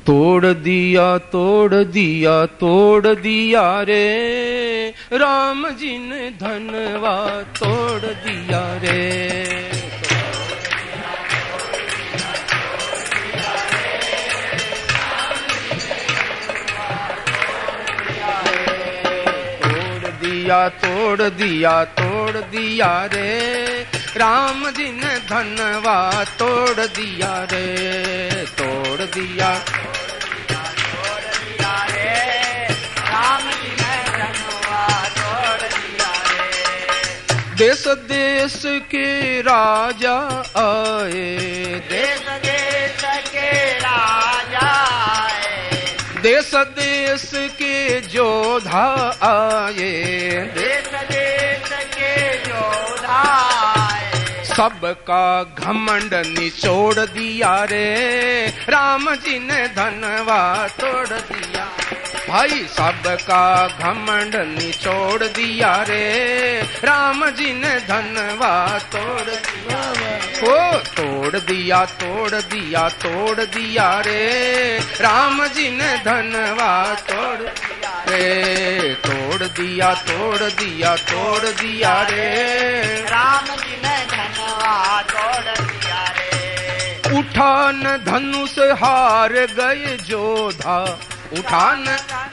तोड़ दिया तोड़ दिया तोड़ दिया रे राम जी ने धनवा तोड़ दिया रे। तोड़ दिया तोड़ दिया रे राम जी ने धनवा तोड़ दिया रे। तोड़ दिया रे राम जी ने धनवा तोड़ दिया रे। देश देश के राजा आए, देश देश के राजा आए, देश देश के योद्धा आए, देश देश के योद्धा आए। सबका घमंड निचोड़ दिया रे राम जी ने धनवा तोड़ दिया। भाई सबका घमंड निचोड़ दिया रे राम जी ने धनवा तोड़ दिया। ओ तोड़ दिया तोड़ दिया तोड़ दिया रे राम जी ने धनवा तोड़ दिया रे। तोड़ दिया तोड़ दिया तोड़ दिया रे राम जी ने धनवा तोड़ दिया रे। उठान धनुष हार गए जोधा, उठान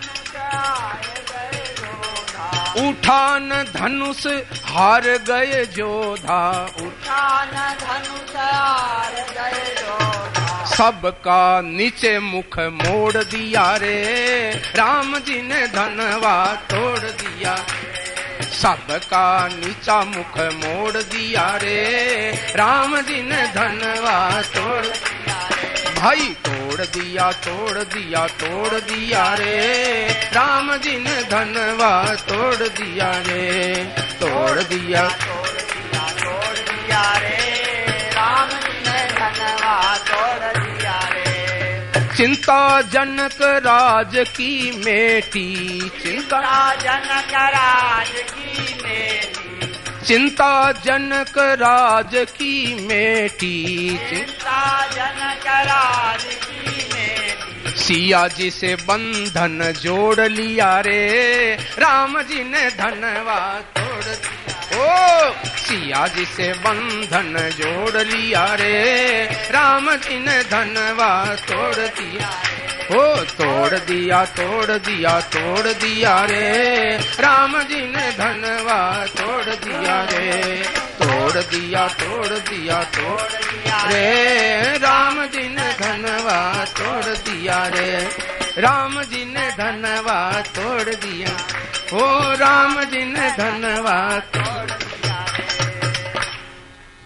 उठान धनुष हार गए जोधा, उठान धनुष हार गए जोधा। सबका नीचे मुख मोड़ दिया रे राम जी ने धनवा तोड़ दिया। सबका नीचा मुख मोड़ दिया रे राम जी ने धनवा तोड़ दिया। भाई तोड़ दिया तोड़ दिया तोड़ दिया रे राम जी ने धनवा तोड़ दिया रे। तोड़ दिया तोड़ दिया रे राम जी ने धनवा तोड़ दिया रे। चिंता जनक राज की मेटी, चिंता जनक राज की मेटी, चिंता जनक राज की मेटी, चिंता जनक राज की मेटी। सिया जी से बंधन जोड़ लिया रे राम जी ने धनवा तोड़ दिया। ओ सिया जी से बंधन जोड़ लिया रे राम जी ने धनवा तोड़ दिया। ओ तोड़ दिया तोड़ दिया तोड़ दिया रे राम जी ने धनवा तोड़ दिया रे। तोड़ दिया तोड़ दिया तोड़ दिया रे राम जी ने धनवा तोड़ दिया रे। राम जी ने धनवा तोड़ दिया, ओ राम जी ने धनवा